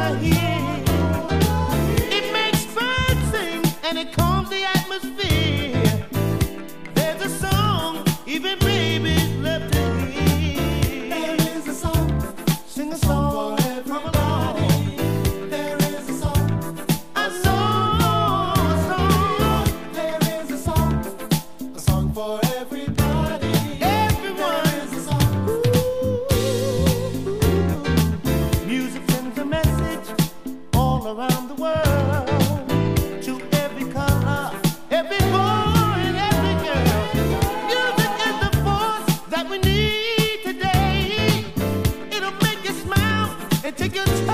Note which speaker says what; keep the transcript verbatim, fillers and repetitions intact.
Speaker 1: I hear. It makes birds sing and it calms the atmosphere. There's a song even babies love to hear. There is a song, sing a song for everybody. There is a song, a song, a song. There is a song, a song for everybody. Everyone. There is a song. Ooh. Music sends a message all around the world to every color, every boy and every girl. Music is the force that we need today. It'll make you smile and take your time.